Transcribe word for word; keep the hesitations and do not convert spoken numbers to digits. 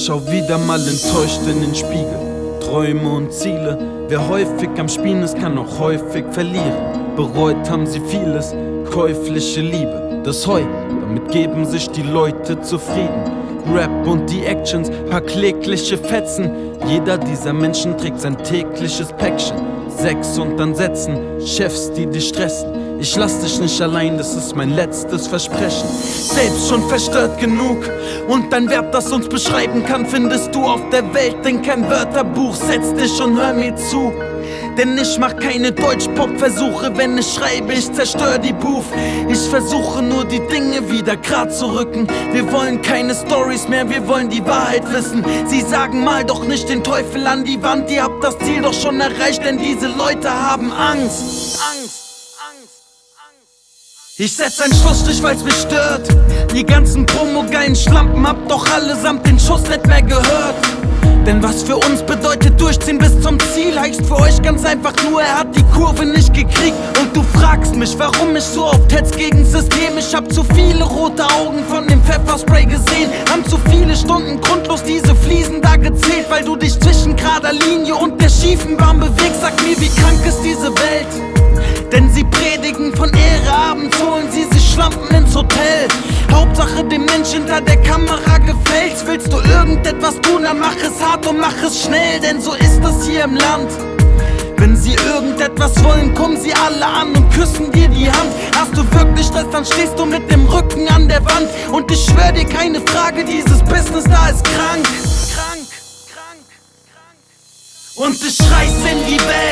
schau wieder mal enttäuscht in den Spiegel. Träume und Ziele, wer häufig am Spielen ist, kann auch häufig verlieren. Bereut haben sie vieles, käufliche Liebe, das Heu, damit geben sich die Leute zufrieden. Rap und die Actions, paar klägliche Fetzen. Jeder dieser Menschen trägt sein tägliches Päckchen. Sex und dann Sätzen, Chefs, die dich stressen. Ich lass dich nicht allein, das ist mein letztes Versprechen. Selbst schon verstört genug und dein Wert, das uns beschreiben kann, findest du auf der Welt in kein Wörterbuch. Setz dich und hör mir zu, denn ich mach keine Deutsch-Pop-Versuche, wenn ich schreibe, ich zerstör die Booth. Ich versuche nur die Dinge wieder grad zu rücken. Wir wollen keine Stories mehr, wir wollen die Wahrheit wissen. Sie sagen, mal doch nicht den Teufel an die Wand, ihr habt das Ziel doch schon erreicht, denn diese Leute haben Angst. Angst. Ich setz einen Schlussstrich, weil's mich stört. Die ganzen Promo-geilen Schlampen habt doch allesamt den Schuss nicht mehr gehört. Denn was für uns bedeutet durchziehen bis zum Ziel, heißt für euch ganz einfach nur, er hat die Kurve nicht gekriegt. Und du fragst mich, warum ich so oft hetz gegen System. Ich hab zu viele rote Augen von dem Pfefferspray gesehen. Haben zu viele Stunden grundlos diese Fliesen da gezählt, weil du dich zwischen gerader Linie und der schiefen Bahn bewegst. Sag mir, wie krank ist diese Welt? Denn sie predigen von Ehre, abends holen sie sich Schlampen ins Hotel. Hauptsache dem Mensch hinter der Kamera gefällt's. Willst du irgendetwas tun, dann mach es hart und mach es schnell, denn so ist es hier im Land. Wenn sie irgendetwas wollen, kommen sie alle an und küssen dir die Hand. Hast du wirklich Stress, dann stehst du mit dem Rücken an der Wand. Und ich schwör dir, keine Frage, dieses Business da ist krank. Krank, krank, krank. Und ich reiß in die Welt.